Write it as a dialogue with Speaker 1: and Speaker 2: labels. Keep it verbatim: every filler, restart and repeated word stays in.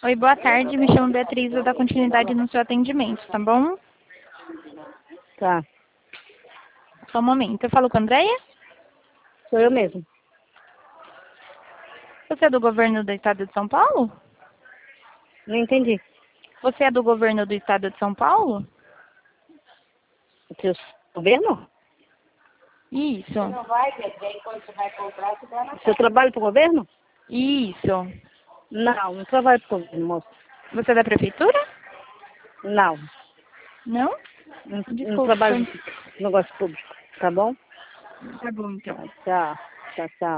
Speaker 1: Oi, boa tarde. Me chamo Beatriz, vou dar continuidade no seu atendimento, tá bom?
Speaker 2: Tá.
Speaker 1: Só um momento. Eu falo com a Andréia?
Speaker 2: Sou eu mesmo.
Speaker 1: Você é do governo do estado de São Paulo?
Speaker 2: Não entendi.
Speaker 1: Você é do governo do estado de São Paulo?
Speaker 2: O seu governo?
Speaker 1: Isso.
Speaker 2: Não vai, quando você vai comprar, você vai na casa. Seu trabalho para o governo?
Speaker 1: Isso.
Speaker 2: Não, não trabalho para o governo, moço.
Speaker 1: Você é da prefeitura?
Speaker 2: Não.
Speaker 1: Não?
Speaker 2: Não, não
Speaker 1: Desculpa.
Speaker 2: trabalho no negócio público. Tá bom?
Speaker 1: Tá bom, então.
Speaker 2: Tchau. Tchau, tchau.